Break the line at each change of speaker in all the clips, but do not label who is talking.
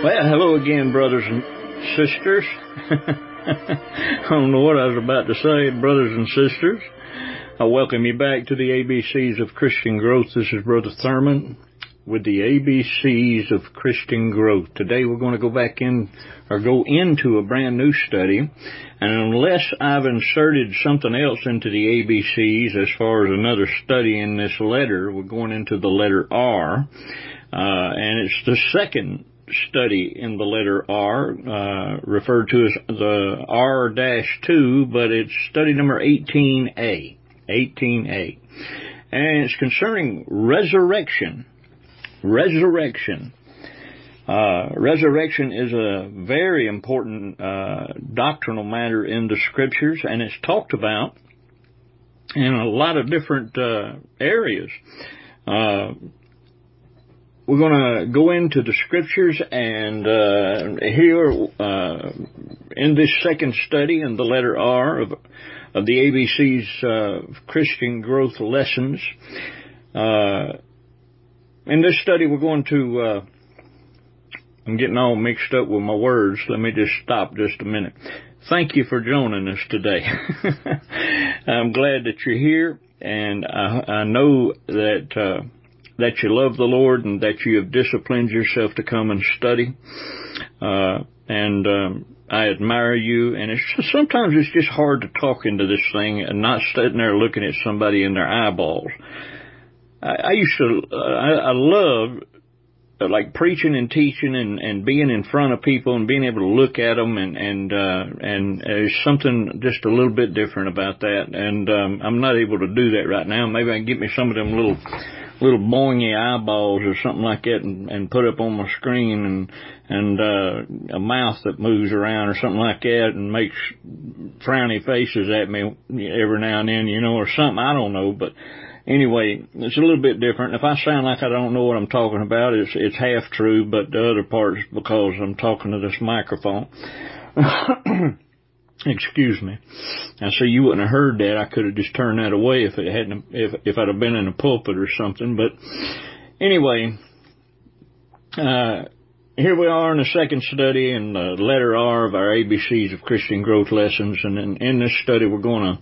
Well, hello again, brothers and sisters. I don't know what I was about to say, brothers and sisters. I welcome you back to the ABCs of Christian Growth. This is Brother Thurman with the ABCs of Christian Growth. Today we're going to go into a brand new study. And unless I've inserted something else into the ABCs as far as another study in this letter, we're going into the letter R. And it's the second study in the letter R, referred to as the R-2, but it's study number 18A. 18A. And it's concerning resurrection. Resurrection. Resurrection is a very important doctrinal matter in the Scriptures, and it's talked about in a lot of different areas. We're going to go into the Scriptures, and here in this second study in the letter R of the ABC's Christian Growth Lessons. In this study, we're going to, I'm getting all mixed up with my words. Let me just stop just a minute. Thank you for joining us today. I'm glad that you're here, and I know that you love the Lord and that you have disciplined yourself to come and study. I admire you, and sometimes it's just hard to talk into this thing and not sitting there looking at somebody in their eyeballs. I love like preaching and teaching and being in front of people and being able to look at them and there's something just a little bit different about that, and I'm not able to do that right now. Maybe I can get me some of them little boingy eyeballs or something like that and put up on my screen and a mouth that moves around or something like that and makes frowny faces at me every now and then, or something. I don't know, but anyway, it's a little bit different. If I sound like I don't know what I'm talking about, it's half true, but the other part is because I'm talking to this microphone. Excuse me. I see you wouldn't have heard that. I could have just turned that away if I'd have been in a pulpit or something. But anyway, here we are in the second study in the letter R of our ABCs of Christian Growth Lessons, and in this study we're going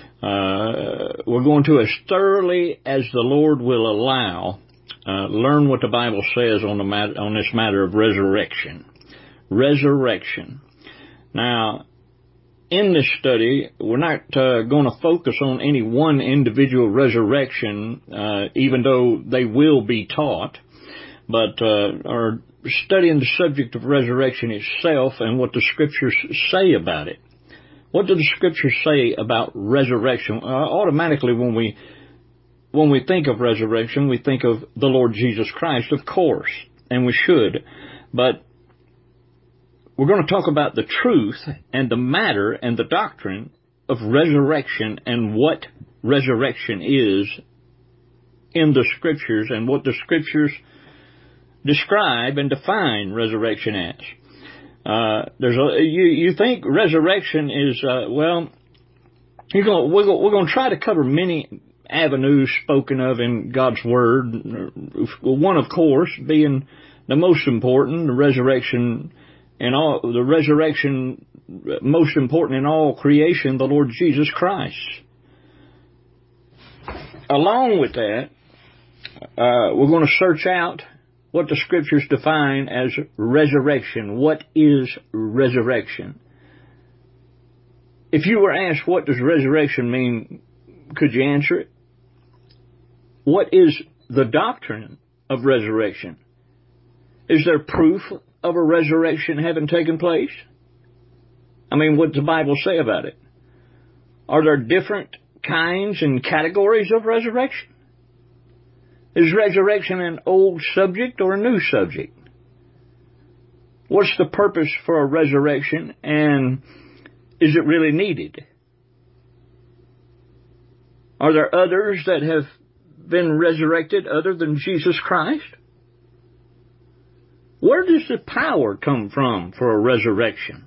to, as thoroughly as the Lord will allow, learn what the Bible says on this matter of resurrection. Resurrection. Now, in this study, we're not going to focus on any one individual resurrection, even though they will be taught, but are studying the subject of resurrection itself and what the Scriptures say about it. What do the Scriptures say about resurrection? Automatically, when we think of resurrection, we think of the Lord Jesus Christ, of course, and we should, but we're going to talk about the truth and the matter and the doctrine of resurrection and what resurrection is in the Scriptures and what the Scriptures describe and define resurrection as. You think resurrection is, we're going to try to cover many avenues spoken of in God's Word. One, of course, being the most important, the resurrection most important in all creation, the Lord Jesus Christ. Along with that, we're going to search out what the Scriptures define as resurrection. What is resurrection? If you were asked what does resurrection mean, could you answer it? What is the doctrine of resurrection? Is there proof of a resurrection having taken place? I mean, what does the Bible say about it? Are there different kinds and categories of resurrection? Is resurrection an old subject or a new subject? What's the purpose for a resurrection, and is it really needed? Are there others that have been resurrected other than Jesus Christ? Where does the power come from for a resurrection?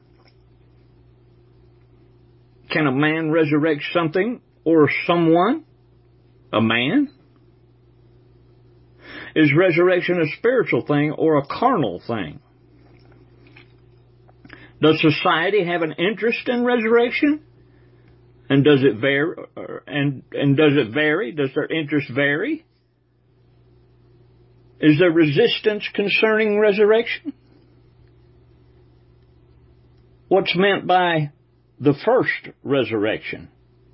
Can a man resurrect something or someone? A man? Is resurrection a spiritual thing or a carnal thing? Does society have an interest in resurrection? And does it vary? And does it vary? Does their interest vary? Is there resistance concerning resurrection? What's meant by the first resurrection?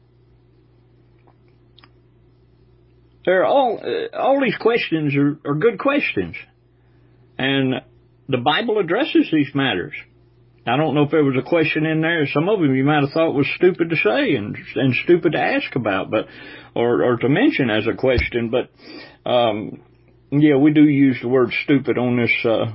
There are all these questions are good questions, and the Bible addresses these matters. I don't know if there was a question in there. Some of them you might have thought was stupid to say and stupid to ask about, but or to mention as a question. But yeah, we do use the word stupid on this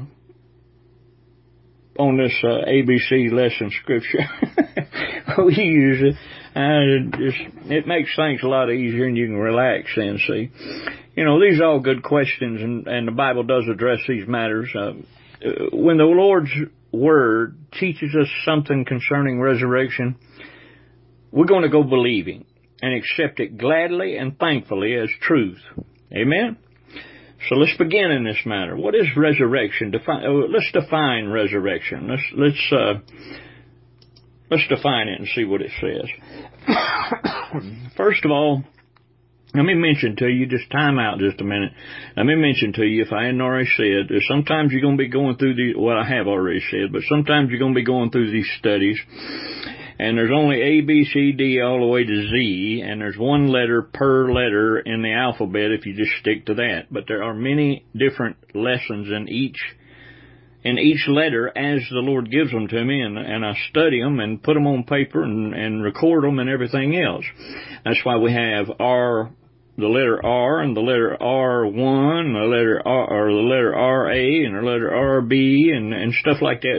ABC lesson scripture. We use it. It makes things a lot easier, and you can relax and see. You know, these are all good questions, and the Bible does address these matters. When the Lord's Word teaches us something concerning resurrection, we're going to go believing and accept it gladly and thankfully as truth. Amen? So let's begin in this matter. What is resurrection? Let's define resurrection. Let's define it and see what it says. First of all, let me mention to you, just time out just a minute. Let me mention to you, if I hadn't already said, sometimes you're going to be going through I have already said, but sometimes you're going to be going through these studies, and there's only A, B, C, D, all the way to Z, and there's one letter per letter in the alphabet if you just stick to that. But there are many different lessons in each letter as the Lord gives them to me, and I study them and put them on paper and record them and everything else. That's why we have the letter R and the letter R1, the letter R, or the letter RA and the letter RB and stuff like that.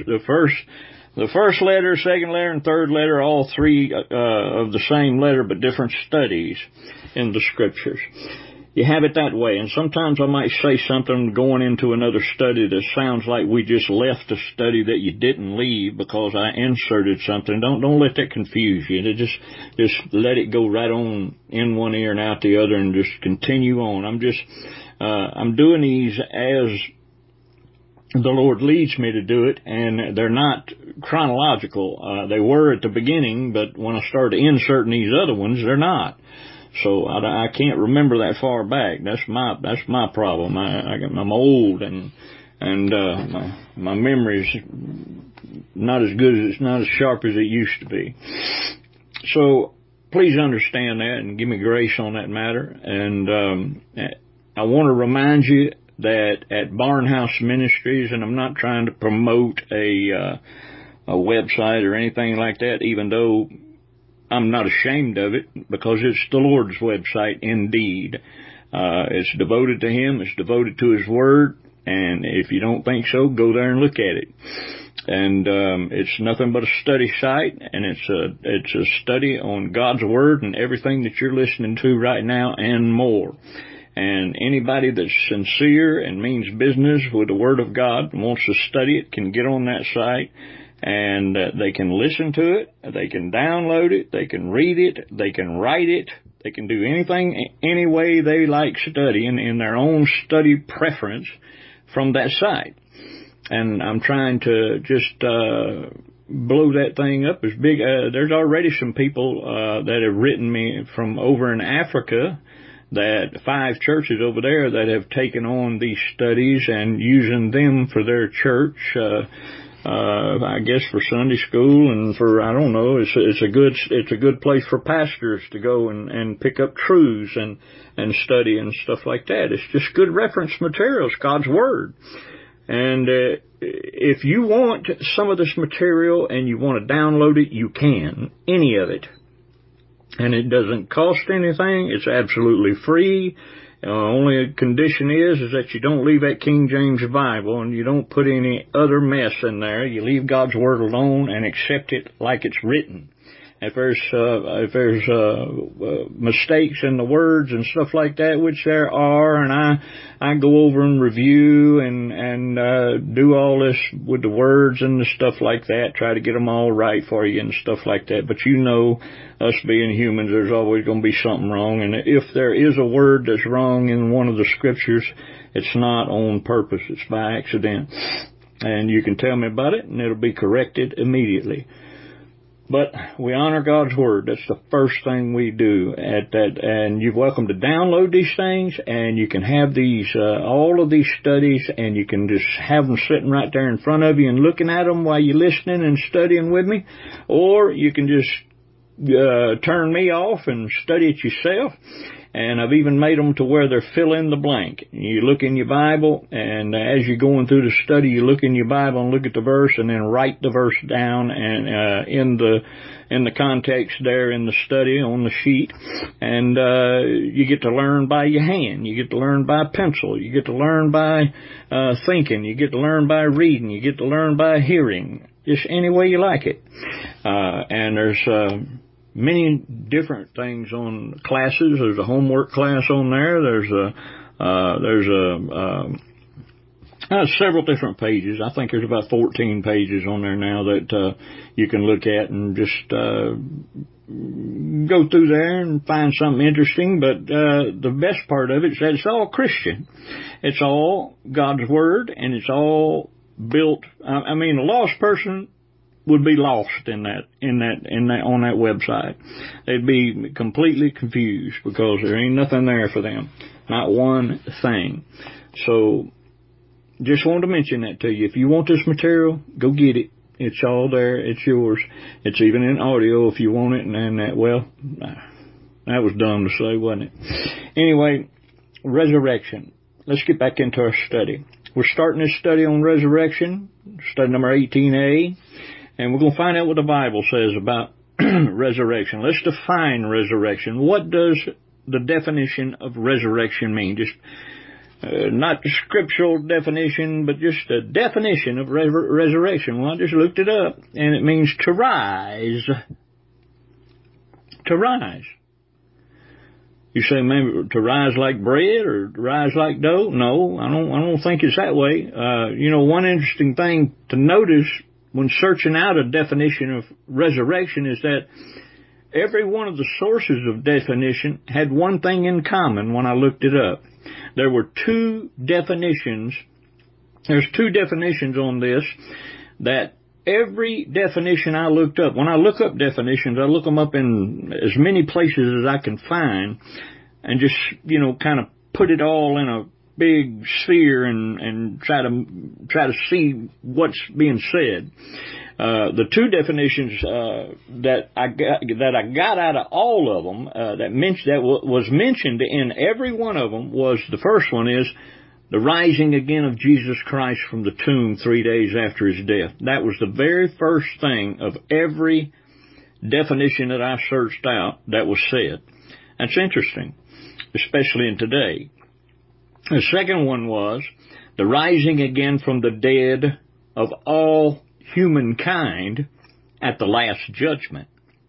The first letter, second letter, and third letter, all three of the same letter, but different studies in the scriptures. You have it that way, and sometimes I might say something going into another study that sounds like we just left a study that you didn't leave because I inserted something. Don't let that confuse you. Just let it go right on in one ear and out the other, and just continue on. I'm doing these as the Lord leads me to do it, and they're not chronological. They were at the beginning, but when I started inserting these other ones, they're not. So I can't remember that far back. That's my problem. I'm old, and my memory's not as good as, it's not as sharp as it used to be. So please understand that and give me grace on that matter. And I want to remind you that at Barnhouse Ministries, and I'm not trying to promote a website or anything like that, even though I'm not ashamed of it, because it's the Lord's website indeed. It's devoted to Him. It's devoted to His Word. And if you don't think so, go there and look at it. And it's nothing but a study site, and it's a study on God's Word and everything that you're listening to right now and more. And anybody that's sincere and means business with the Word of God and wants to study it can get on that site. And they can listen to it, they can download it, they can read it, they can write it, they can do anything, any way they like studying in their own study preference from that site. And I'm trying to just blow that thing up as big. There's already some people that have written me from over in Africa, that 5 churches over there that have taken on these studies and using them for their church, I guess for Sunday school and for, I don't know, it's a good place for pastors to go and pick up truths and study and stuff like that. It's just good reference materials, God's Word. And if you want some of this material and you want to download it, you can, any of it. And it doesn't cost anything. It's absolutely free. Only condition is that you don't leave that King James Bible and you don't put any other mess in there. You leave God's Word alone and accept it like it's written. If there's mistakes in the words and stuff like that, which there are, and I go over and review and do all this with the words and the stuff like that, try to get them all right for you and stuff like that. But you know, us being humans, there's always going to be something wrong. And if there is a word that's wrong in one of the scriptures, it's not on purpose. It's by accident. And you can tell me about it, and it'll be corrected immediately. But we honor God's Word. That's the first thing we do at that. And you're welcome to download these things, and you can have these, all of these studies, and you can just have them sitting right there in front of you and looking at them while you're listening and studying with me. Or you can just turn me off and study it yourself. And I've even made them to where they're fill in the blank. You look in your Bible, and as you're going through the study, you look in your Bible and look at the verse, and then write the verse down and in the context there in the study on the sheet. And you get to learn by your hand. You get to learn by pencil. You get to learn by thinking. You get to learn by reading. You get to learn by hearing. Just any way you like it. And there's many different things on classes. There's a homework class on there. There's several different pages. I think there's about 14 pages on there now that you can look at and just go through there and find something interesting. But the best part of it is that it's all Christian. It's all God's Word, and it's all built. I mean, a lost person would be lost on that website. They'd be completely confused because there ain't nothing there for them. Not one thing. So, just wanted to mention that to you. If you want this material, go get it. It's all there. It's yours. It's even in audio if you want it. And that, well, that was dumb to say, wasn't it? Anyway, resurrection. Let's get back into our study. We're starting this study on resurrection, study number 18A. And we're going to find out what the Bible says about resurrection. Let's define resurrection. What does the definition of resurrection mean? Just not the scriptural definition, but just the definition of resurrection. Well, I just looked it up, and it means to rise. To rise. You say maybe to rise like bread or to rise like dough? No, I don't think it's that way. One interesting thing to notice when searching out a definition of resurrection is that every one of the sources of definition had one thing in common when I looked it up. There were two definitions. There's two definitions on this that every definition I looked up, when I look up definitions, I look them up in as many places as I can find and just, kind of put it all in a big sphere and try to see what's being said. The two definitions that I got out of all of them that was mentioned in every one of them was, the first one is the rising again of Jesus Christ from the tomb 3 days after his death. That was the very first thing of every definition that I searched out that was said. That's interesting, especially in today. The second one was the rising again from the dead of all humankind at the last judgment.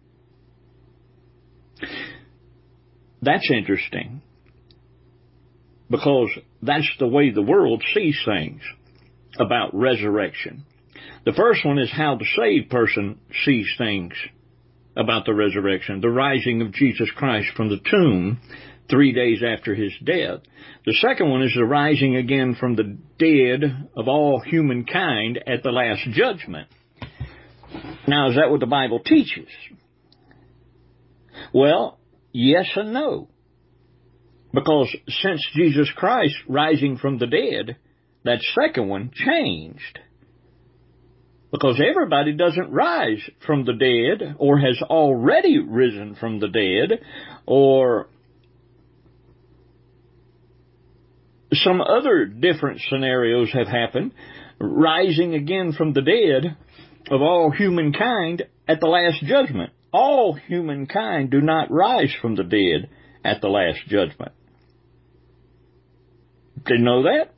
That's interesting because that's the way the world sees things about resurrection. The first one is how the saved person sees things about the resurrection, the rising of Jesus Christ from the tomb 3 days after his death. The second one is the rising again from the dead of all humankind at the last judgment. Now, is that what the Bible teaches? Well, yes and no. Because since Jesus Christ rising from the dead, that second one changed. Because everybody doesn't rise from the dead or has already risen from the dead or some other different scenarios have happened, rising again from the dead of all humankind at the last judgment. All humankind do not rise from the dead at the last judgment. Did you know that?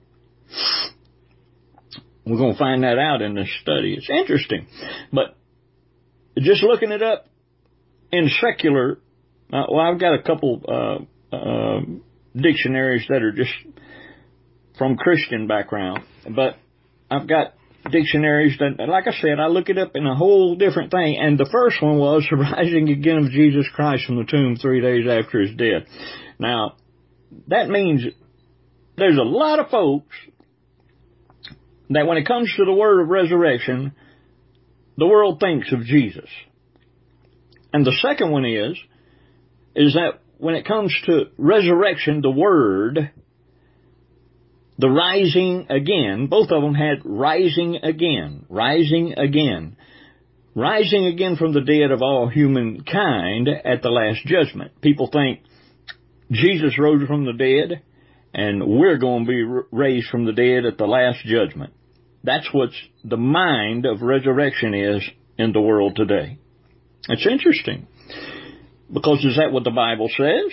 We're going to find that out in this study. It's interesting. But just looking it up in secular, I've got a couple dictionaries that are just from Christian background, but I've got dictionaries that, like I said, I look it up in a whole different thing, and the first one was the rising again of Jesus Christ from the tomb 3 days after his death. Now, that means there's a lot of folks that when it comes to the word of resurrection, the world thinks of Jesus. And the second one is that when it comes to resurrection, the word, the rising again, both of them had rising again from the dead of all humankind at the last judgment. People think Jesus rose from the dead, and we're going to be raised from the dead at the last judgment. That's what the mind of resurrection is in the world today. It's interesting, because is that what the Bible says?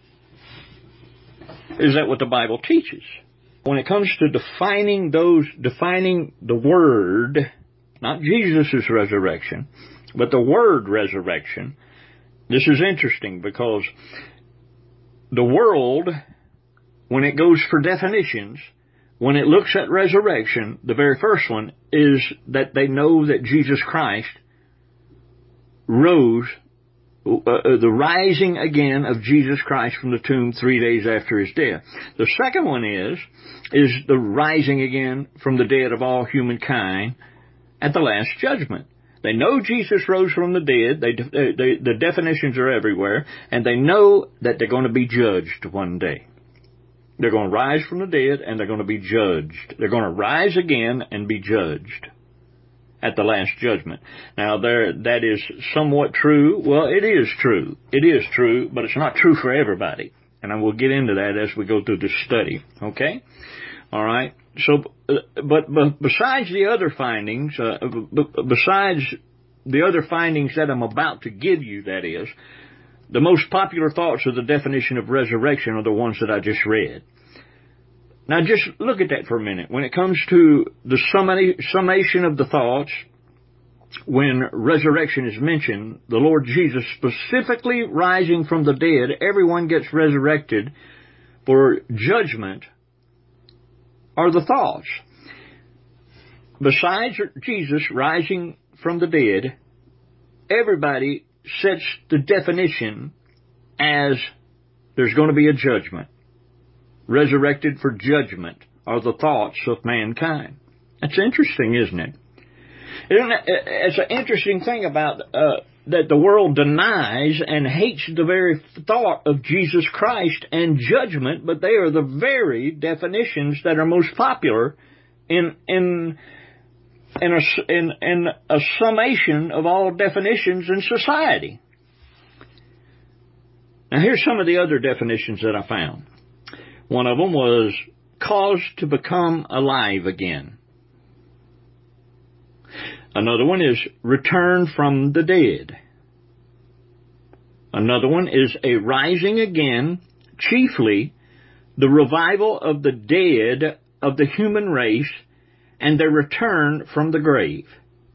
Is that what the Bible teaches? When it comes to defining the word, not Jesus' resurrection, but the word resurrection, this is interesting, because the world, when it goes for definitions, when it looks at resurrection, the very first one is that they know that Jesus Christ rose, the rising again of Jesus Christ from the tomb 3 days after his death. The second one is the rising again from the dead of all humankind at the last judgment. They know Jesus rose from the dead. The definitions are everywhere, and they know that they're going to be judged one day. They're going to rise from the dead, and they're going to be judged. They're going to rise again and be judged at the last judgment. Now, that is somewhat true. Well, it is true. It is true, but it's not true for everybody. And I will get into that as we go through this study. Okay? All right? So, but besides the other findings, that I'm about to give you, that is, the most popular thoughts of the definition of resurrection are the ones that I just read. Now just look at that for a minute. When it comes to the summation of the thoughts, when resurrection is mentioned, the Lord Jesus specifically rising from the dead, everyone gets resurrected for judgment, are the thoughts. Besides Jesus rising from the dead, everybody sets the definition as there's going to be a judgment. Resurrected for judgment are the thoughts of mankind. That's interesting, isn't it? It's an interesting thing about that the world denies and hates the very thought of Jesus Christ and judgment, but they are the very definitions that are most popular in a summation of all definitions in society. Now here's some of the other definitions that I found. One of them was caused to become alive again. Another one is return from the dead. Another one is a rising again, chiefly the revival of the dead of the human race and their return from the grave.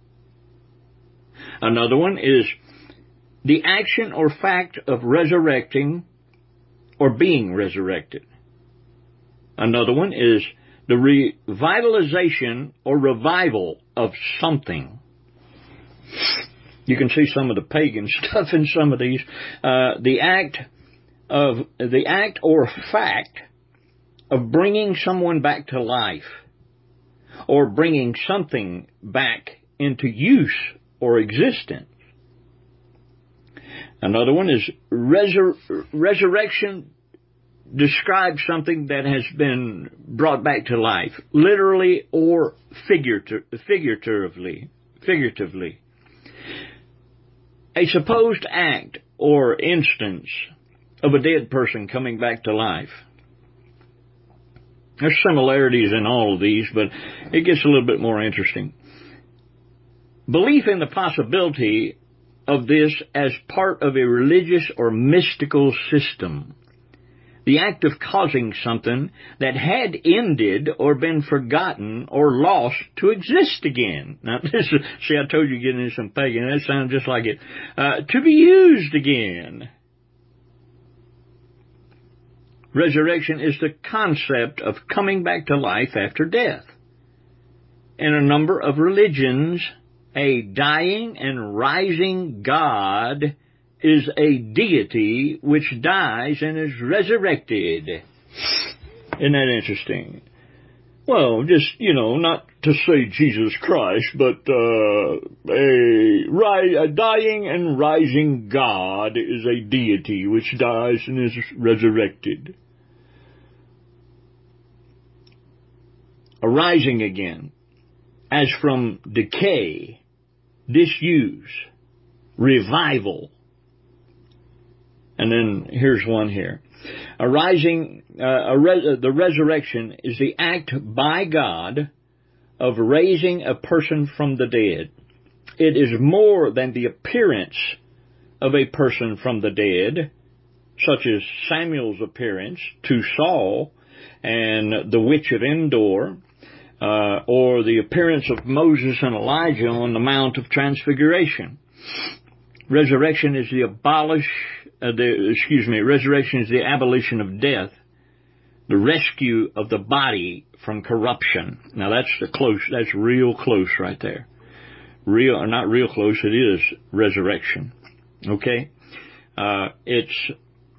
Another one is the action or fact of resurrecting or being resurrected. Another one is the revitalization or revival of something. You can see some of the pagan stuff in some of these. The act or fact of bringing someone back to life, or bringing something back into use or existence. Another one is resurrection describes something that has been brought back to life, literally or figuratively. A supposed act or instance of a dead person coming back to life. There's similarities in all of these, but it gets a little bit more interesting. Belief in the possibility of this as part of a religious or mystical system. The act of causing something that had ended or been forgotten or lost to exist again. Now, see, I told you getting into some pagan. That sounds just like it. To be used again. Resurrection is the concept of coming back to life after death. In a number of religions, a dying and rising God is a deity which dies and is resurrected. Isn't that interesting? Well, just, not to say Jesus Christ, but a dying and rising God is a deity which dies and is resurrected. Arising again, as from decay, disuse, revival. And then here's one here. Arising, the resurrection is the act by God of raising a person from the dead. It is more than the appearance of a person from the dead, such as Samuel's appearance to Saul and the witch of Endor, or the appearance of Moses and Elijah on the Mount of Transfiguration. Resurrection is the abolition of death, the rescue of the body from corruption. Now that's real close right there. Not real close, it is resurrection. Okay? It's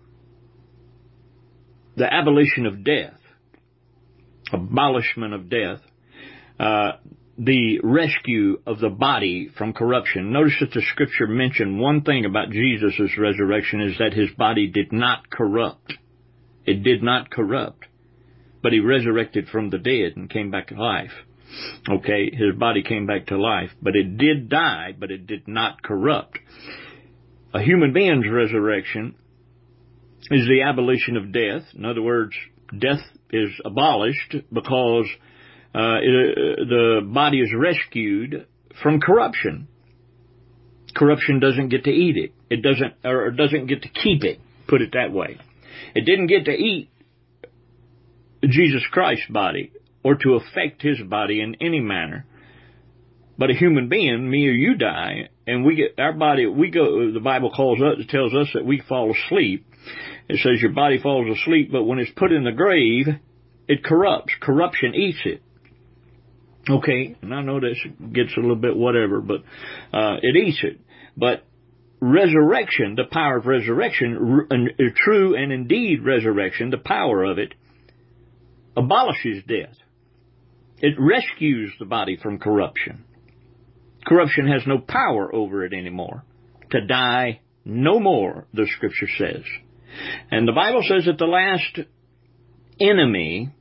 the abolition of death, abolishment of death, the rescue of the body from corruption. Notice that the scripture mentioned one thing about Jesus' resurrection is that his body did not corrupt. It did not corrupt. But he resurrected from the dead and came back to life. Okay, his body came back to life. But it did die, but it did not corrupt. A human being's resurrection is the abolition of death. In other words, death is abolished because the body is rescued from corruption. Corruption doesn't get to eat it. It doesn't get to keep it, put it that way. It didn't get to eat Jesus Christ's body or to affect his body in any manner. But a human being, me or you, die, and we get our body, the Bible tells us that we fall asleep. It says your body falls asleep, but when it's put in the grave, it corrupts. Corruption eats it. Okay, and I know this gets a little bit whatever, but it eats it. But resurrection, the power of resurrection, true and indeed resurrection, the power of it, abolishes death. It rescues the body from corruption. Corruption has no power over it anymore. To die no more, the scripture says. And the Bible says that the last enemy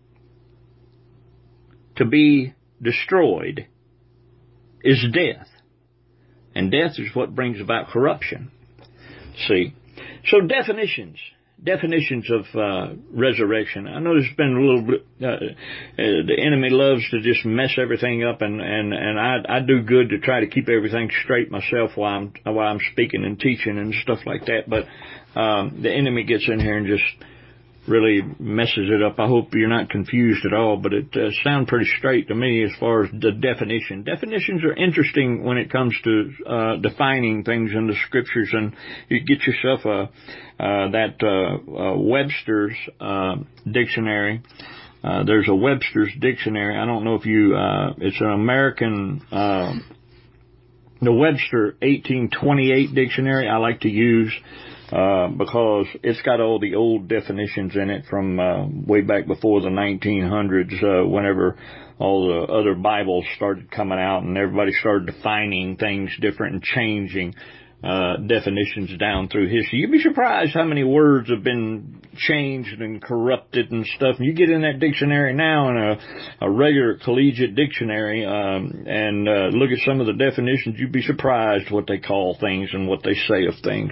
to be destroyed is death. And death is what brings about corruption. See? So definitions of resurrection. I know there's been a little bit, the enemy loves to just mess everything up, and I do good to try to keep everything straight myself while I'm speaking and teaching and stuff like that, but the enemy gets in here and just really messes it up. I hope you're not confused at all, but it sounds pretty straight to me as far as the definition. Definitions are interesting when it comes to defining things in the scriptures, and you get yourself Webster's dictionary. There's a Webster's dictionary. I don't know if you, it's an American, the Webster 1828 dictionary I like to use, because it's got all the old definitions in it from way back before the 1900s, whenever all the other Bibles started coming out and everybody started defining things different and changing definitions down through history. You'd be surprised how many words have been changed and corrupted and stuff. And you get in that dictionary now, in a regular collegiate dictionary, and look at some of the definitions, you'd be surprised what they call things and what they say of things.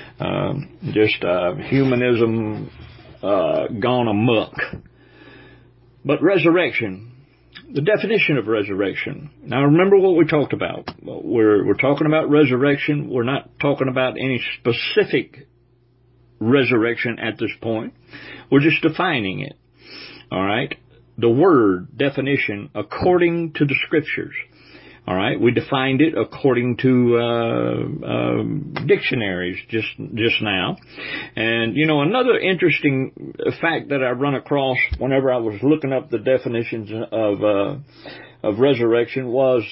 Humanism gone amok. But resurrection, the definition of resurrection. Now remember what we talked about. We're talking about resurrection. We're not talking about any specific resurrection at this point. We're just defining it. All right? The word definition according to the scriptures. All right, we defined it according to dictionaries just now. And, you know, another interesting fact that I run across whenever I was looking up the definitions of resurrection was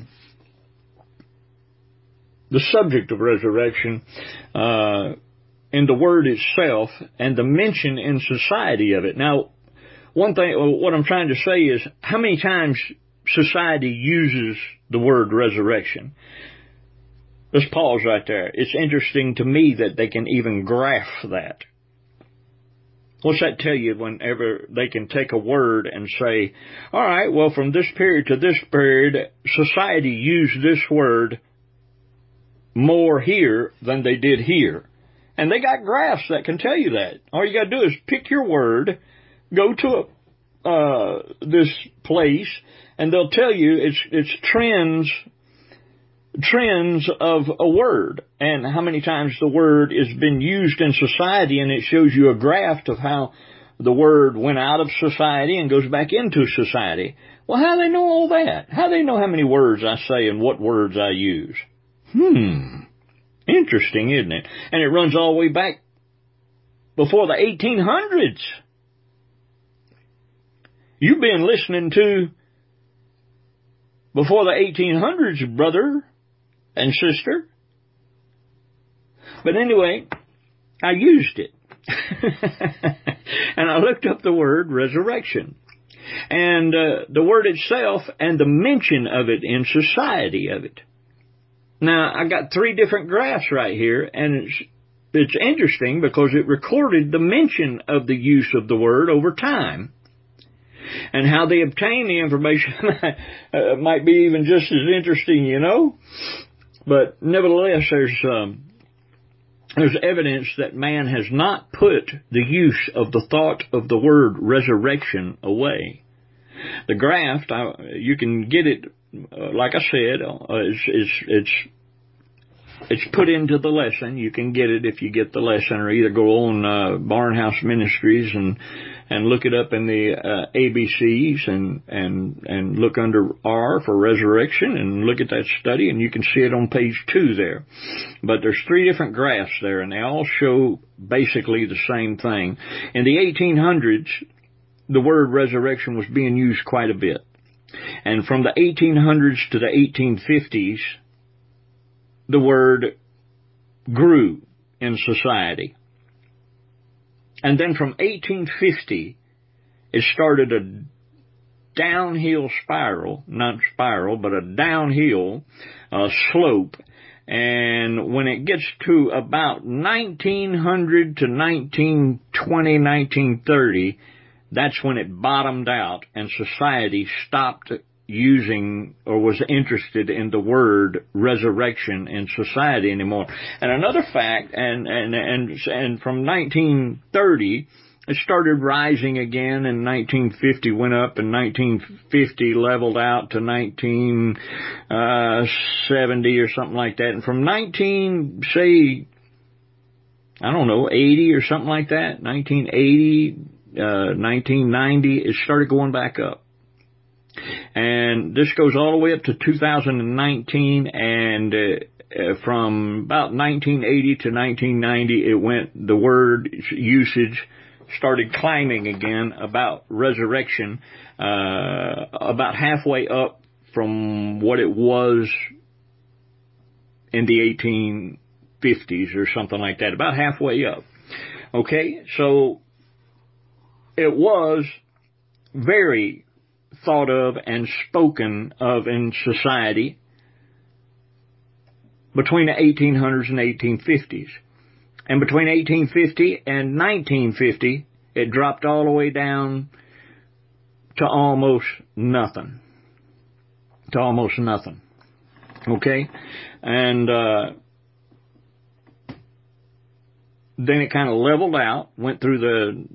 the subject of resurrection in the word itself and the mention in society of it. Now, one thing, what I'm trying to say is, how many times society uses the word resurrection. Let's pause right there. It's interesting to me that they can even graph that. What's that tell you whenever they can take a word and say, all right, well, from this period to this period, society used this word more here than they did here. And they got graphs that can tell you that. All you got to do is pick your word, go to this place, and they'll tell you it's trends of a word and how many times the word has been used in society, and it shows you a graph of how the word went out of society and goes back into society. Well, how do they know all that? How do they know how many words I say and what words I use? Interesting, isn't it? And it runs all the way back before the 1800s. You've been listening to before the 1800s, brother and sister. But anyway, I used it. And I looked up the word resurrection. And the word itself and the mention of it in society of it. Now, I got 3 different graphs right here, and it's interesting because it recorded the mention of the use of the word over time. And how they obtain the information might be even just as interesting, you know. But nevertheless, there's evidence that man has not put the use of the thought of the word resurrection away. The graph, you can get it, like I said, it's put into the lesson. You can get it if you get the lesson, or either go on Barnhouse Ministries and look it up in the ABCs and look under R for resurrection and look at that study, and you can see it on page 2 there. But there's 3 different graphs there, and they all show basically the same thing. In the 1800s, the word resurrection was being used quite a bit. And from the 1800s to the 1850s, the word grew in society. And then from 1850, it started a downhill spiral, not spiral, but a downhill slope. And when it gets to about 1900 to 1920, 1930, that's when it bottomed out and society stopped using or was interested in the word resurrection in society anymore. And another fact, and from 1930, it started rising again in 1950, went up in 1950, leveled out to 1970 or something like that. And from 80 or something like that, 1980, 1990, it started going back up. And this goes all the way up to 2019, and from about 1980 to 1990, the word usage started climbing again about resurrection, about halfway up from what it was in the 1850s or something like that, about halfway up. Okay, so it was very thought of and spoken of in society between the 1800s and 1850s. And between 1850 and 1950, it dropped all the way down to almost nothing. Okay? And then it kind of leveled out, went through the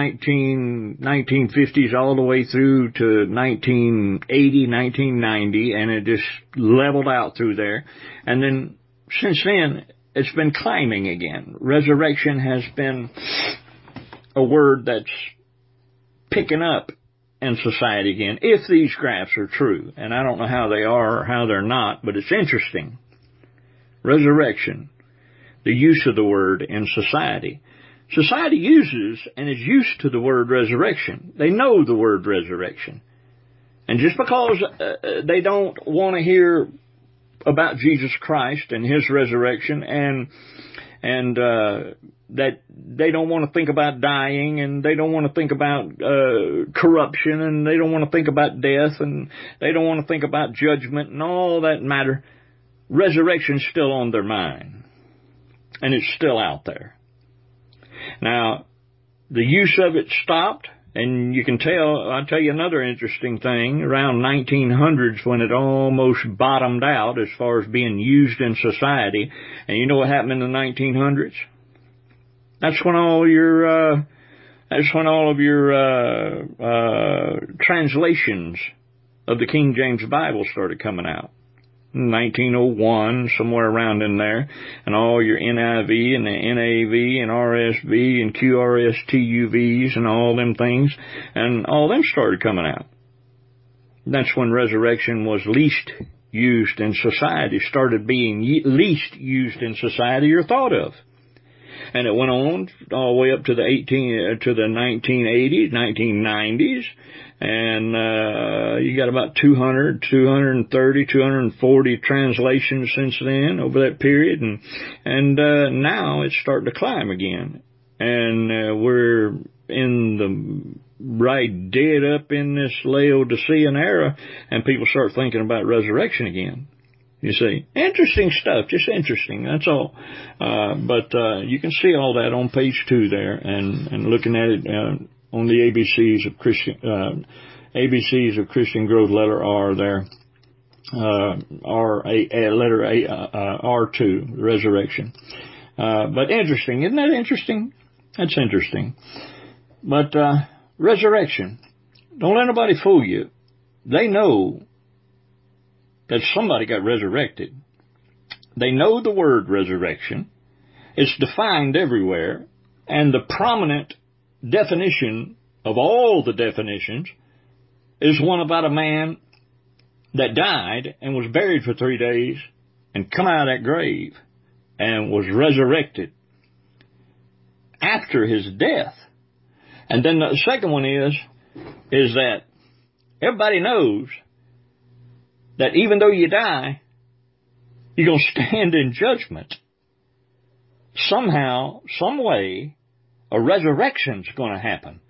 1950s all the way through to 1980, 1990, and it just leveled out through there. And then since then, it's been climbing again. Resurrection has been a word that's picking up in society again, if these graphs are true. And I don't know how they are or how they're not, but it's interesting. Resurrection. The use of the word in society. Society uses and is used to the word resurrection. They know the word resurrection. And just because they don't want to hear about Jesus Christ and His resurrection and that they don't want to think about dying, and they don't want to think about corruption, and they don't want to think about death, and they don't want to think about judgment and all that matter. Resurrection's still on their mind, and it's still out there. Now, the use of it stopped, and you can tell, I'll tell you another interesting thing, around 1900s when it almost bottomed out as far as being used in society. And you know what happened in the 1900s? That's when all of your translations of the King James Bible started coming out. 1901, somewhere around in there, and all your NIV and the NAV and RSV and QRSTUVs and all them things, and all them started coming out. That's when resurrection was least used in society, started being least used in society or thought of. And it went on all the way up to the 1980s, 1990s, and you got about 200, 230, 240 translations since then over that period, and now it's starting to climb again, and we're in the right dead up in this Laodicean era, and people start thinking about resurrection again. You see, interesting stuff, just interesting, that's all. But you can see all that on page 2 there, and looking at it on the ABCs of Christian Growth, letter R there, letter A, R2, resurrection. But interesting, isn't that interesting? That's interesting. But resurrection, don't let anybody fool you. They know that somebody got resurrected. They know the word resurrection. It's defined everywhere, and the prominent definition of all the definitions is one about a man that died and was buried for 3 days and come out of that grave and was resurrected after his death. And then the second one is that everybody knows that even though you die, you're going to stand in judgment. Somehow, some way, a resurrection's going to happen.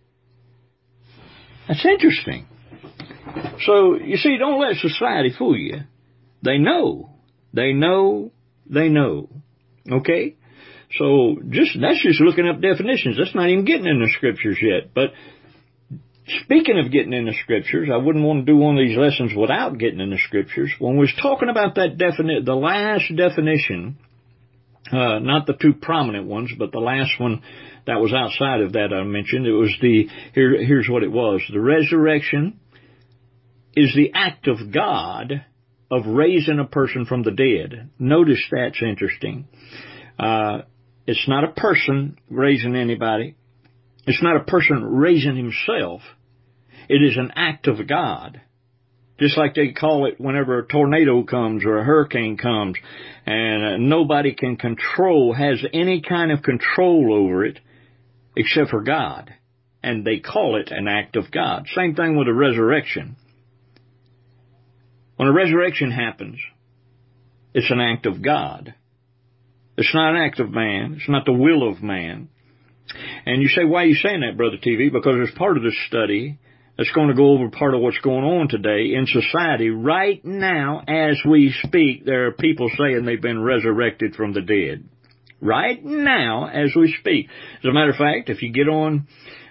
That's interesting. So, you see, don't let society fool you. They know. They know. They know. Okay? So, that's just looking up definitions. That's not even getting in the scriptures yet. But speaking of getting in the scriptures, I wouldn't want to do one of these lessons without getting in the scriptures. When we was talking about that the last definition, not the 2 prominent ones, but the last one that was outside of that I mentioned, it was here's what it was. The resurrection is the act of God of raising a person from the dead. Notice that's interesting. It's not a person raising anybody. It's not a person raising himself. It is an act of God. Just like they call it whenever a tornado comes or a hurricane comes, and nobody has any kind of control over it except for God. And they call it an act of God. Same thing with a resurrection. When a resurrection happens, it's an act of God. It's not an act of man. It's not the will of man. And you say, why are you saying that, Brother TV? Because as part of this study, it's going to go over part of what's going on today in society. Right now, as we speak, there are people saying they've been resurrected from the dead. Right now, as we speak. As a matter of fact, if you get on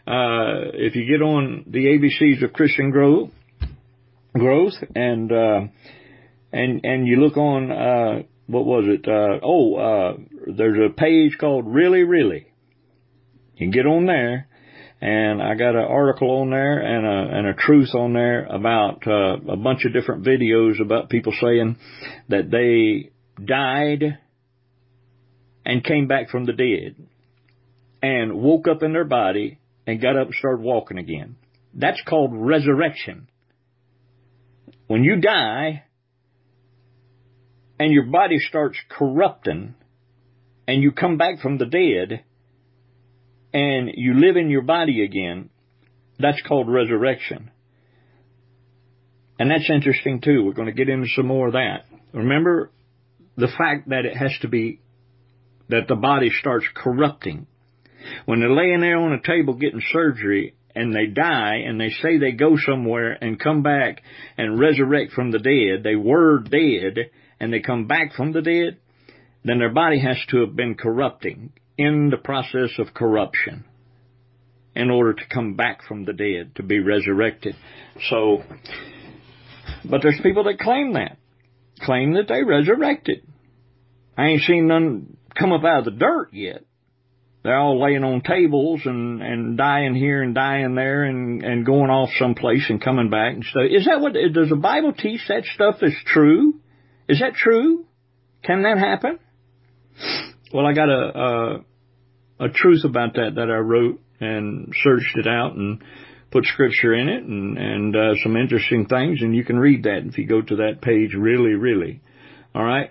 the ABCs of Christian Growth, and you look on, what was it? There's a page called Really, Really. You can get on there, and I got an article on there and a truth on there about a bunch of different videos about people saying that they died and came back from the dead and woke up in their body and got up and started walking again. That's called resurrection. When you die and your body starts corrupting and you come back from the dead and you live in your body again, that's called resurrection. And that's interesting too. We're going to get into some more of that. Remember the fact that it has to be that the body starts corrupting. When they're laying there on a table getting surgery and they die and they say they go somewhere and come back and resurrect from the dead, they were dead and they come back from the dead, then their body has to have been corrupting, in the process of corruption, in order to come back from the dead, to be resurrected. So, but there's people that claim that they resurrected. I ain't seen none come up out of the dirt yet. They're all laying on tables and dying here and dying there and going off someplace and coming back and stuff. Is that what, does the Bible teach that stuff is true? Is that true? Can that happen? Well, I got a truth about that I wrote and searched it out and put scripture in it and some interesting things, and you can read that if you go to that page, really. All right?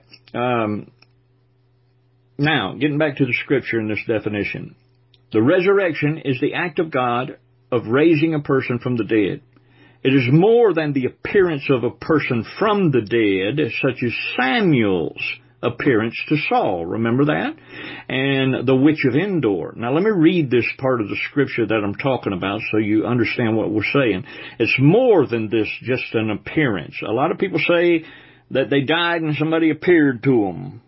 Now, getting back to the scripture in this definition. The resurrection is the act of God of raising a person from the dead. It is more than the appearance of a person from the dead, such as Samuel's appearance to Saul. Remember that? And the witch of Endor. Now, let me read this part of the scripture that I'm talking about so you understand what we're saying. It's more than this, just an appearance. A lot of people say that they died and somebody appeared to them.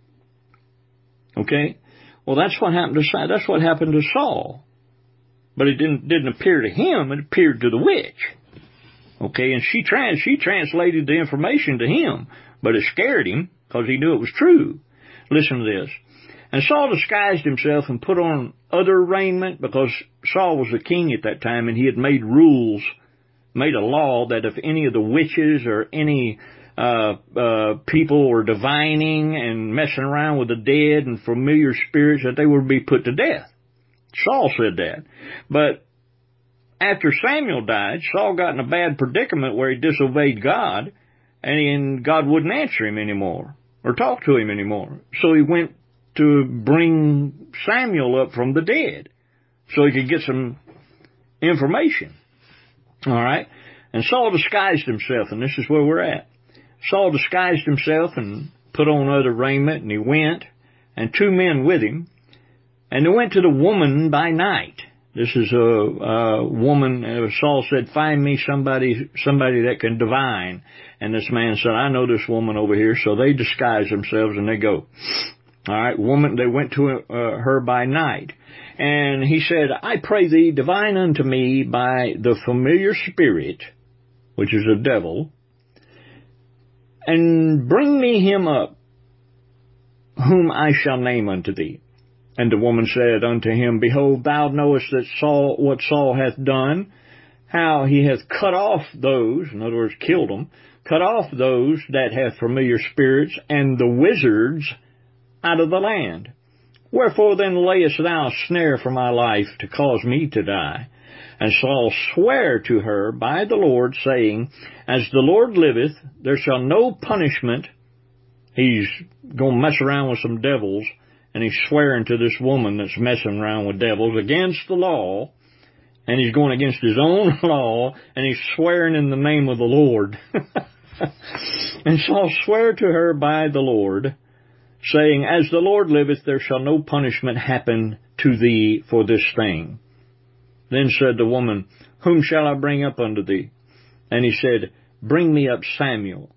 Okay? Well, that's what happened to Saul. That's what happened to Saul. But it didn't appear to him. It appeared to the witch. Okay? And she translated the information to him. But it scared him because he knew it was true. Listen to this. And Saul disguised himself and put on other raiment, because Saul was the king at that time, and he had made rules, made a law that if any of the witches or any people were divining and messing around with the dead and familiar spirits, that they would be put to death. Saul said that. But after Samuel died, Saul got in a bad predicament where he disobeyed God, and God wouldn't answer him anymore or talk to him anymore. So he went to bring Samuel up from the dead so he could get some information. All right? And Saul disguised himself, and this is where we're at. Saul disguised himself and put on other raiment, and he went, and 2 men with him, and they went to the woman by night. This is a woman. Saul said, find me somebody that can divine. And this man said, I know this woman over here. So they disguise themselves and they go. All right, woman, they went to her by night. And he said, I pray thee, divine unto me by the familiar spirit, which is a devil, and bring me him up, whom I shall name unto thee. And the woman said unto him, behold, thou knowest that what Saul hath done, how he hath cut off those, in other words, killed them, cut off those that have familiar spirits and the wizards out of the land. Wherefore then layest thou a snare for my life to cause me to die? And Saul sware to her by the Lord, saying, as the Lord liveth, there shall no punishment. He's going to mess around with some devils, and he's swearing to this woman that's messing around with devils against the law, and he's going against his own law, and he's swearing in the name of the Lord. And Saul sware to her by the Lord, saying, as the Lord liveth, there shall no punishment happen to thee for this thing. Then said the woman, whom shall I bring up unto thee? And he said, bring me up Samuel.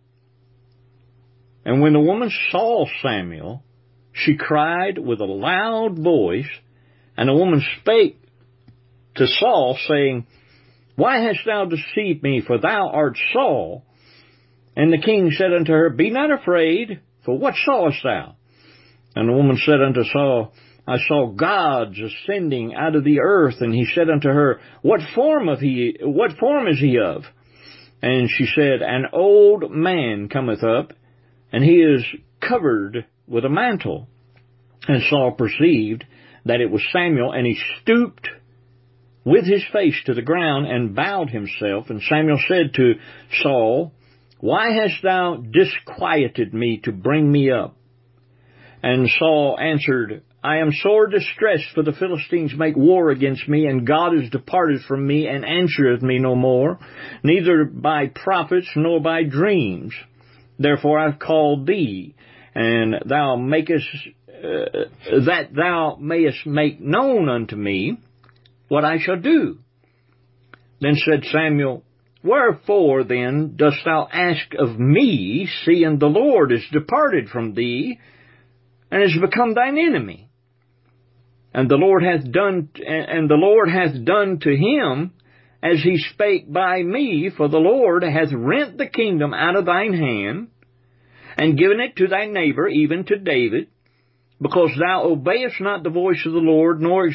And when the woman saw Samuel, she cried with a loud voice, and the woman spake to Saul, saying, why hast thou deceived me, for thou art Saul? And the king said unto her, be not afraid, for what sawest thou? And the woman said unto Saul, I saw gods ascending out of the earth. And he said unto her, what form is he of? And she said, an old man cometh up, and he is covered with a mantle. And Saul perceived that it was Samuel, and he stooped with his face to the ground and bowed himself. And Samuel said to Saul, why hast thou disquieted me to bring me up? And Saul answered, I am sore distressed, for the Philistines make war against me, and God is departed from me, and answereth me no more, neither by prophets nor by dreams. Therefore I have called thee, and thou makest that thou mayest make known unto me what I shall do. Then said Samuel, Wherefore then dost thou ask of me, seeing the Lord is departed from thee, and is become thine enemy? And the Lord hath done to him as he spake by me, for the Lord hath rent the kingdom out of thine hand, and given it to thy neighbor, even to David, because thou obeyest not the voice of the Lord, nor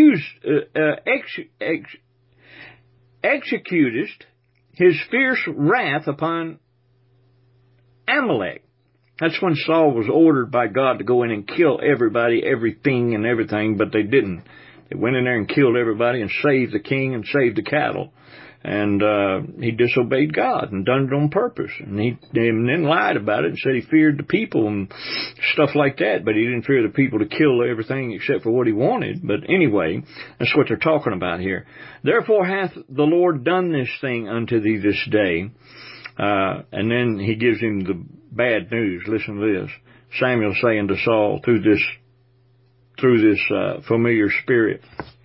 executest his fierce wrath upon Amalek. That's when Saul was ordered by God to go in and kill everybody, everything, and everything, but they didn't. They went in there and killed everybody and saved the king and saved the cattle. And he disobeyed God and done it on purpose. And then lied about it and said he feared the people and stuff like that, but he didn't fear the people to kill everything except for what he wanted. But anyway, that's what they're talking about here. Therefore hath the Lord done this thing unto thee this day. And then he gives him the bad news. Listen to this. Samuel saying to Saul through this familiar spirit,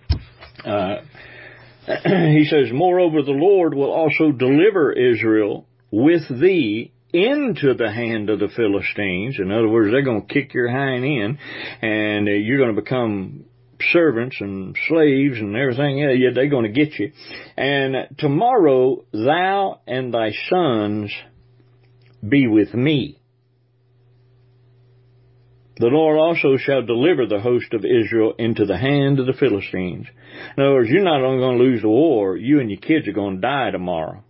he says, Moreover, the Lord will also deliver Israel with thee into the hand of the Philistines. In other words, they're going to kick your hind end, and you're going to become servants and slaves and everything. Yeah, they're going to get you. And tomorrow thou and thy sons be with me. The Lord also shall deliver the host of Israel into the hand of the Philistines. In other words, you're not only going to lose the war, you and your kids are going to die tomorrow.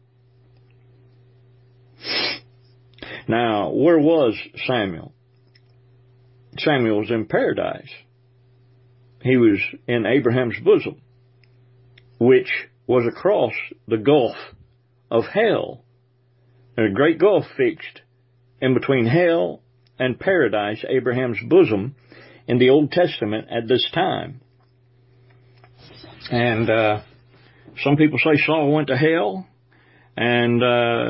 Now, where was Samuel? Samuel was in paradise. He was in Abraham's bosom, which was across the gulf of hell. And a great gulf fixed in between hell and paradise, Abraham's bosom, in the Old Testament at this time. And some people say Saul went to hell, and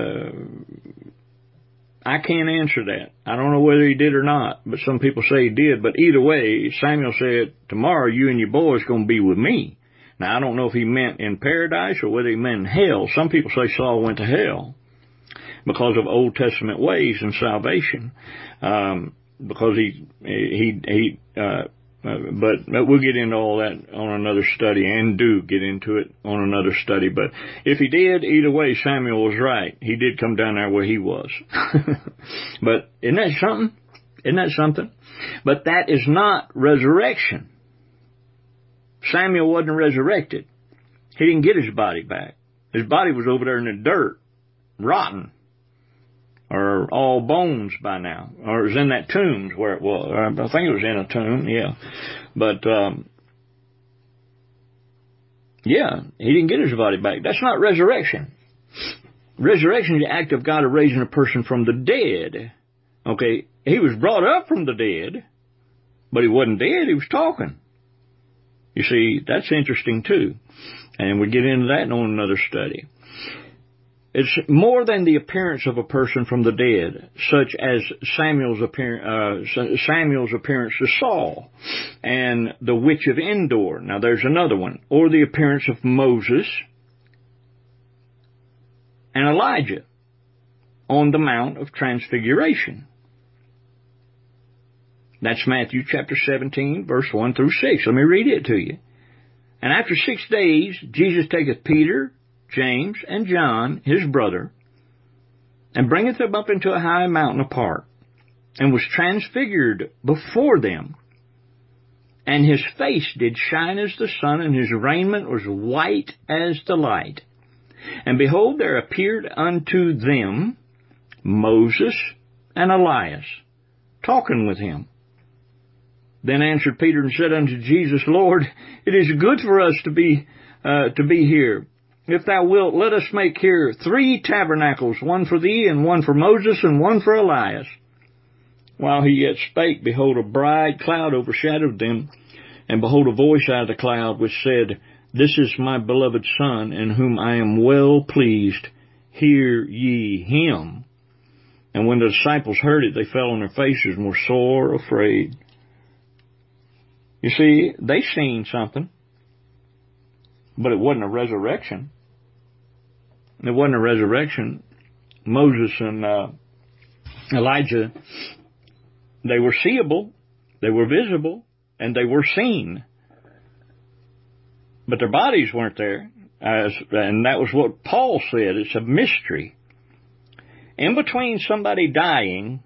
I can't answer that. I don't know whether he did or not, but some people say he did. But either way, Samuel said, tomorrow you and your boys are going to be with me. Now, I don't know if he meant in paradise or whether he meant in hell. Some people say Saul went to hell because of Old Testament ways and salvation, because but we'll get into all that on another study, and do get into it on another study. But if he did, either way, Samuel was right. He did come down there where he was. But isn't that something? Isn't that something? But that is not resurrection. Samuel wasn't resurrected. He didn't get his body back. His body was over there in the dirt, rotten, or all bones by now, or it was in that tomb where it was. I think it was in a tomb, yeah. But, yeah, he didn't get his body back. That's not resurrection. Resurrection is the act of God of raising a person from the dead. Okay, he was brought up from the dead, but he wasn't dead, he was talking. You see, that's interesting too. And we get into that on another study. It's more than the appearance of a person from the dead, such as Samuel's appearance to Saul and the witch of Endor. Now there's another one. Or the appearance of Moses and Elijah on the Mount of Transfiguration. That's Matthew chapter 17, verse 1 through 6. Let me read it to you. And after 6 days, Jesus taketh Peter, James, and John, his brother, and bringeth them up into a high mountain apart, and was transfigured before them. And his face did shine as the sun, and his raiment was white as the light. And behold, there appeared unto them Moses and Elias, talking with him. Then answered Peter and said unto Jesus, Lord, it is good for us to be here. If thou wilt, let us make here 3 tabernacles, one for thee, and one for Moses, and one for Elias. While he yet spake, behold, a bright cloud overshadowed them, and behold, a voice out of the cloud, which said, This is my beloved Son, in whom I am well pleased. Hear ye him. And when the disciples heard it, they fell on their faces and were sore afraid. You see, they seen something, but it wasn't a resurrection. It wasn't a resurrection. Moses and Elijah, they were seeable, they were visible, and they were seen. But their bodies weren't there. And that was what Paul said. It's a mystery. In between somebody dying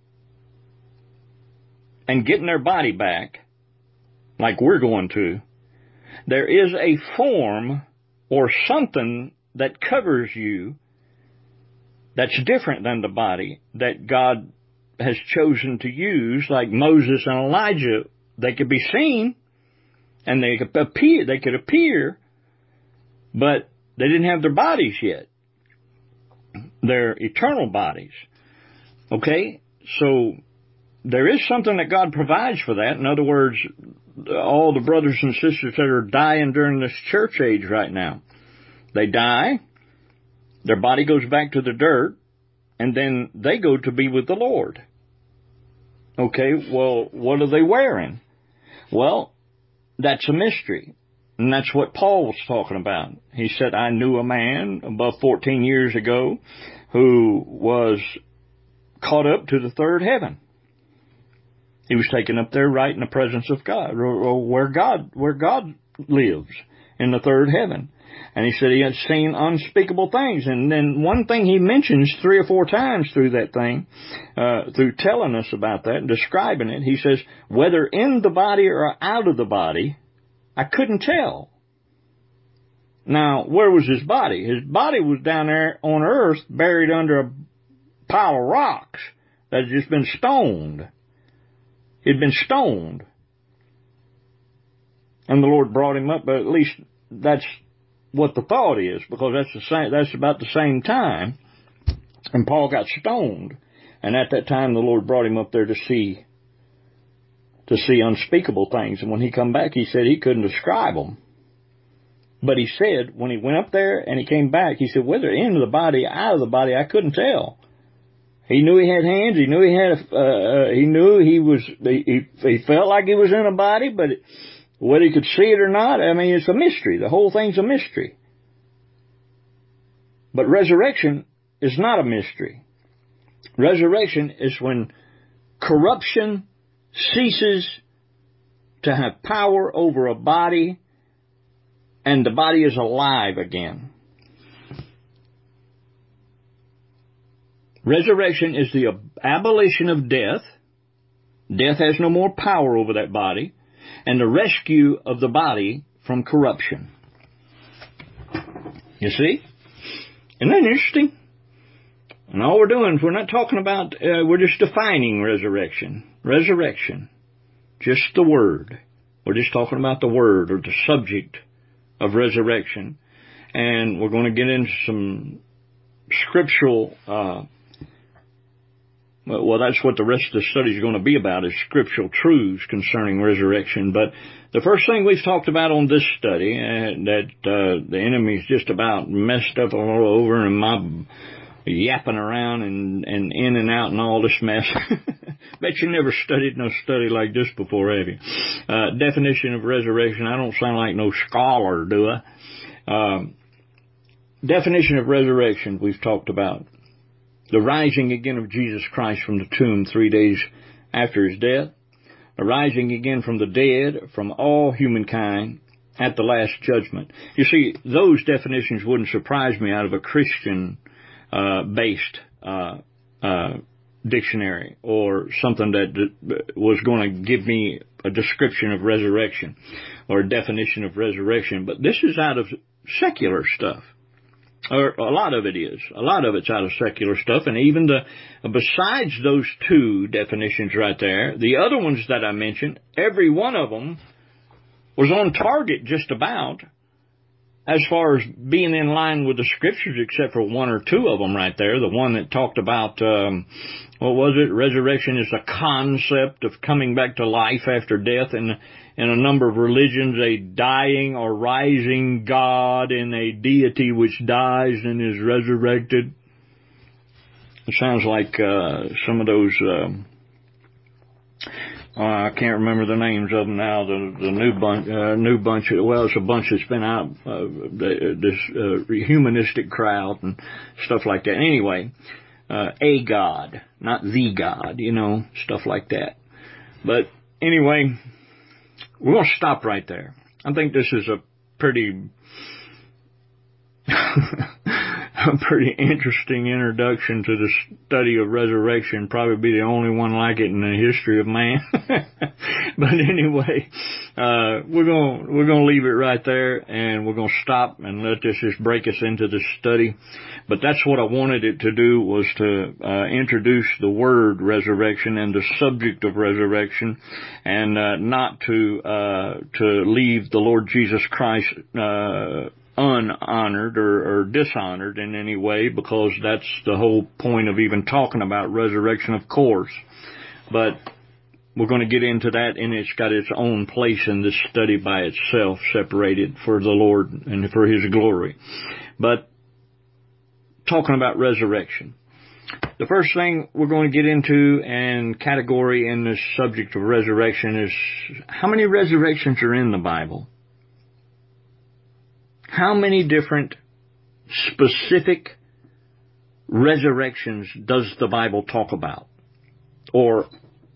and getting their body back, like we're going to, there is a form or something that covers you that's different than the body that God has chosen to use, like Moses and Elijah. They could be seen and they could appear, but they didn't have their bodies yet. Their eternal bodies. Okay? So there is something that God provides for that. In other words, all the brothers and sisters that are dying during this church age right now, they die, their body goes back to the dirt, and then they go to be with the Lord. Okay, well, what are they wearing? Well, that's a mystery. And that's what Paul was talking about. He said, I knew a man above 14 years ago who was caught up to the third heaven. He was taken up there right in the presence of God, or where God lives, in the third heaven. And he said he had seen unspeakable things. And then one thing he mentions 3 or 4 times through that thing, through telling us about that and describing it, he says, whether in the body or out of the body, I couldn't tell. Now, where was his body? His body was down there on earth, buried under a pile of rocks that had just been stoned. He'd been stoned. And the Lord brought him up, but at least that's what the thought is, because that's about the same time. And Paul got stoned. And at that time, the Lord brought him up there to see unspeakable things. And when he come back, he said he couldn't describe them. But he said, when he went up there and he came back, he said, whether into the body, out of the body, I couldn't tell. He knew he had hands. He knew he felt like he was in a body, but whether he could see it or not, I mean, it's a mystery. The whole thing's a mystery. But resurrection is not a mystery. Resurrection is when corruption ceases to have power over a body and the body is alive again. Resurrection is the abolition of death. Death has no more power over that body, and the rescue of the body from corruption. You see? Isn't that interesting? And all we're doing is we're not talking about, we're just defining resurrection. Resurrection. Just the word. We're just talking about the word or the subject of resurrection. And we're going to get into some scriptural, well, that's what the rest of the study is going to be about, is scriptural truths concerning resurrection. But the first thing we've talked about on this study, that the enemy's just about messed up all over, and my yapping around and in and out and all this mess. Bet you never studied no study like this before, have you? Definition of resurrection. I don't sound like no scholar, do I? Definition of resurrection we've talked about. The rising again of Jesus Christ from the tomb 3 days after his death. The rising again from the dead from all humankind at the last judgment. You see, those definitions wouldn't surprise me out of a Christian based dictionary or something that was going to give me a description of resurrection or a definition of resurrection. But this is out of secular stuff. Or a lot of it is. A lot of it's out of secular stuff. And even besides those 2 definitions right there, the other ones that I mentioned, every one of them was on target just about, as far as being in line with the scriptures, except for 1 or 2 of them right there. The one that talked about, what was it? Resurrection is a concept of coming back to life after death. And in a number of religions, a dying or rising God and a deity which dies and is resurrected. It sounds like some of those I can't remember the names of them now. The new bunch. Well, it's a bunch that's been out. This humanistic crowd and stuff like that. Anyway, a God, not the God. Stuff like that. But anyway, we're going to stop right there. I think this is a pretty interesting introduction to the study of resurrection. Probably be the only one like it in the history of man. But anyway, we're gonna leave it right there, and we're gonna stop and let this just break us into the study. But that's what I wanted it to do, was to introduce the word resurrection and the subject of resurrection, and not to leave the Lord Jesus Christ unhonored or dishonored in any way, because that's the whole point of even talking about resurrection, of course. But we're going to get into that, and it's got its own place in this study by itself, separated for the Lord and for His glory. But talking about resurrection, the first thing we're going to get into and category in this subject of resurrection is how many resurrections are in the Bible. How many different specific resurrections does the Bible talk about? Or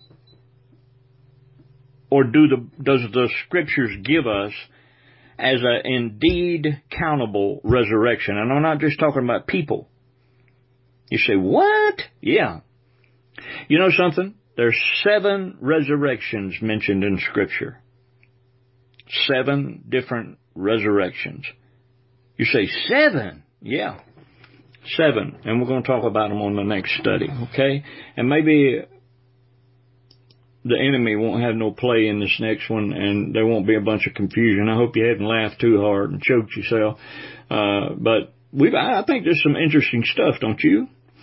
does the Scriptures give us as an indeed countable resurrection? And I'm not just talking about people. You say, what? Yeah. You know something? There's 7 resurrections mentioned in Scripture. 7 different resurrections. You say, 7? Yeah. 7. And we're going to talk about them on the next study, okay? And maybe the enemy won't have no play in this next one, and there won't be a bunch of confusion. I hope you haven't laughed too hard and choked yourself. But I think there's some interesting stuff, don't you?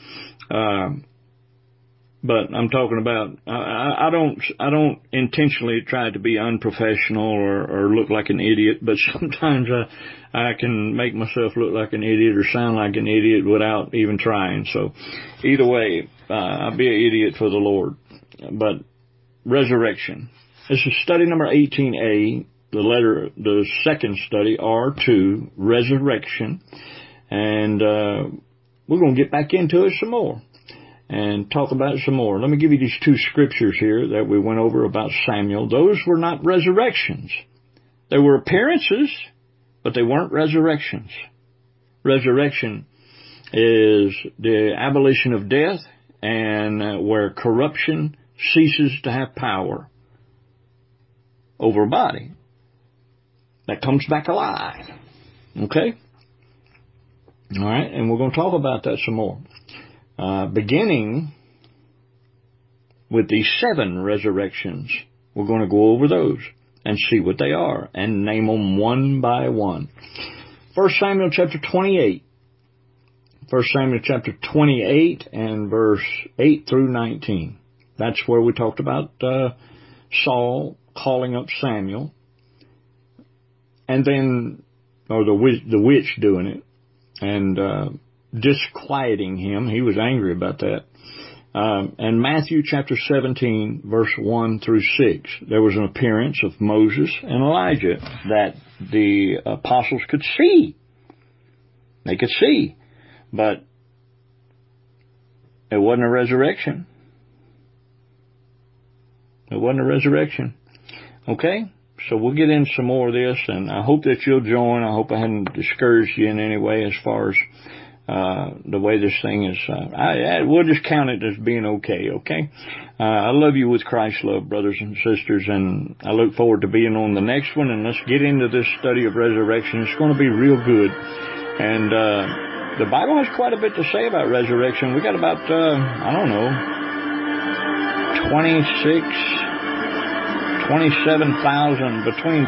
But I'm talking about, I don't intentionally try to be unprofessional or look like an idiot, but sometimes I can make myself look like an idiot or sound like an idiot without even trying. So either way, I'll be an idiot for the Lord. But resurrection. This is study number 18A, the second study, R2, resurrection. And we're going to get back into it some more and talk about it some more. Let me give you these 2 scriptures here that we went over about Samuel. Those were not resurrections. They were appearances, but they weren't resurrections. Resurrection is the abolition of death, and where corruption ceases to have power over a body that comes back alive. Okay? All right, and we're going to talk about that some more. Beginning with these 7 resurrections, we're going to go over those and see what they are and name them one by one. 1 Samuel chapter 28. 1 Samuel chapter 28 and verse 8 through 19. That's where we talked about Saul calling up Samuel, and then, or the witch doing it, and disquieting him. He was angry about that. And Matthew chapter 17, verse 1 through 6, there was an appearance of Moses and Elijah that the apostles could see. They could see. But it wasn't a resurrection. It wasn't a resurrection. Okay? So we'll get into some more of this, and I hope that you'll join. I hope I hadn't discouraged you in any way as far as the way this thing is. We'll just count it as being okay, okay? I love you with Christ's love, brothers and sisters, and I look forward to being on the next one, and let's get into this study of resurrection. It's going to be real good. And the Bible has quite a bit to say about resurrection. We got about, 27,000, between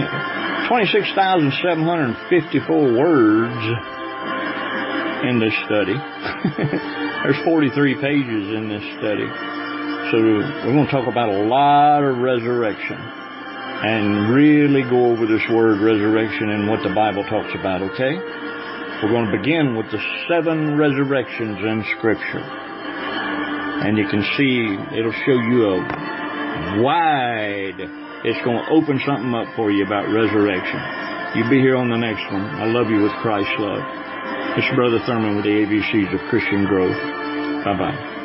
26,754 words in this study. There's 43 pages in this study. So we're going to talk about a lot of resurrection and really go over this word resurrection and what the Bible talks about, okay? We're going to begin with the 7 resurrections in Scripture. And you can see, it'll show you a wide. It's going to open something up for you about resurrection. You'll be here on the next one. I love you with Christ's love. This is Brother Thurman with the ABCs of Christian Growth. Bye-bye.